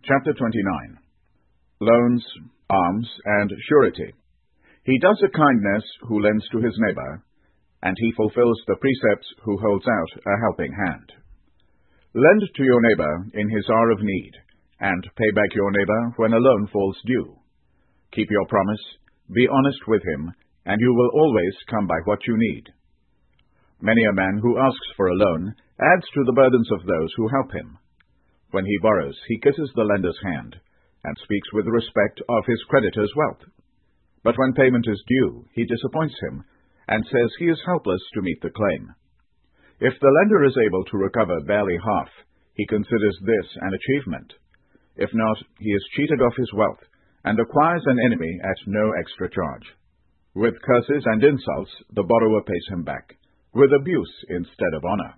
Chapter 29. Loans, Alms, and Surety. He does a kindness who lends to his neighbor, and he fulfills the precepts who holds out a helping hand. Lend to your neighbor in his hour of need, and pay back your neighbor when a loan falls due. Keep your promise, be honest with him, and you will always come by what you need. Many a man who asks for a loan adds to the burdens of those who help him. When he borrows, he kisses the lender's hand, and speaks with respect of his creditor's wealth. But when payment is due, he disappoints him, and says he is helpless to meet the claim. If the lender is able to recover barely half, he considers this an achievement. If not, he is cheated of his wealth, and acquires an enemy at no extra charge. With curses and insults, the borrower pays him back, with abuse instead of honor.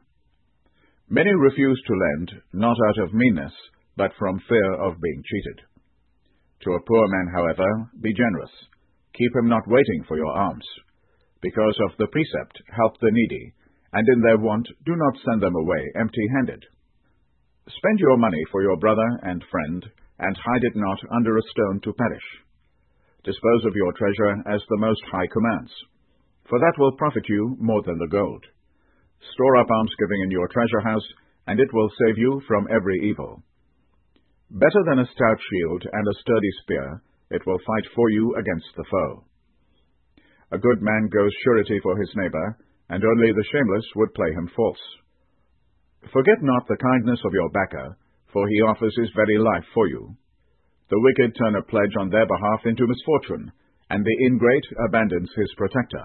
Many refuse to lend, not out of meanness, but from fear of being cheated. To a poor man, however, be generous. Keep him not waiting for your alms. Because of the precept, help the needy, and in their want do not send them away empty-handed. Spend your money for your brother and friend, and hide it not under a stone to perish. Dispose of your treasure as the Most High commands, for that will profit you more than the gold. Store up almsgiving in your treasure house, and it will save you from every evil. Better than a stout shield and a sturdy spear, it will fight for you against the foe. A good man goes surety for his neighbor, and only the shameless would play him false. Forget not the kindness of your backer, for he offers his very life for you. The wicked turn a pledge on their behalf into misfortune, and the ingrate abandons his protector.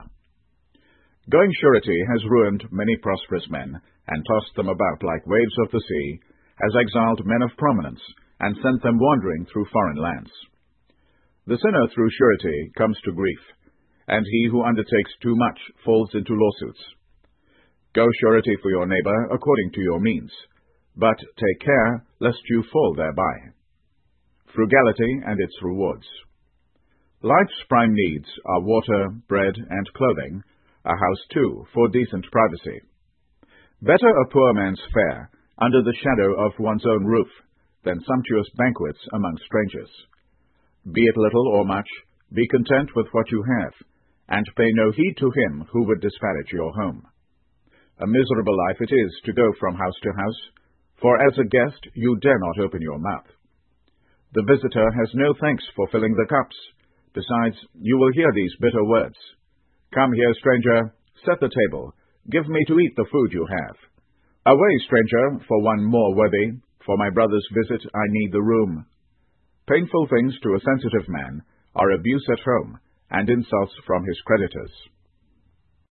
Going surety has ruined many prosperous men, and tossed them about like waves of the sea, has exiled men of prominence, and sent them wandering through foreign lands. The sinner through surety comes to grief, and he who undertakes too much falls into lawsuits. Go surety for your neighbor according to your means, but take care lest you fall thereby. Frugality and its rewards. Life's prime needs are water, bread, and clothing, a house too, for decent privacy. Better a poor man's fare under the shadow of one's own roof than sumptuous banquets among strangers. Be it little or much, be content with what you have, and pay no heed to him who would disparage your home. A miserable life it is to go from house to house, for as a guest you dare not open your mouth. The visitor has no thanks for filling the cups. Besides, you will hear these bitter words. Come here, stranger, set the table, give me to eat the food you have. Away, stranger, for one more worthy, for my brother's visit I need the room. Painful things to a sensitive man are abuse at home, and insults from his creditors.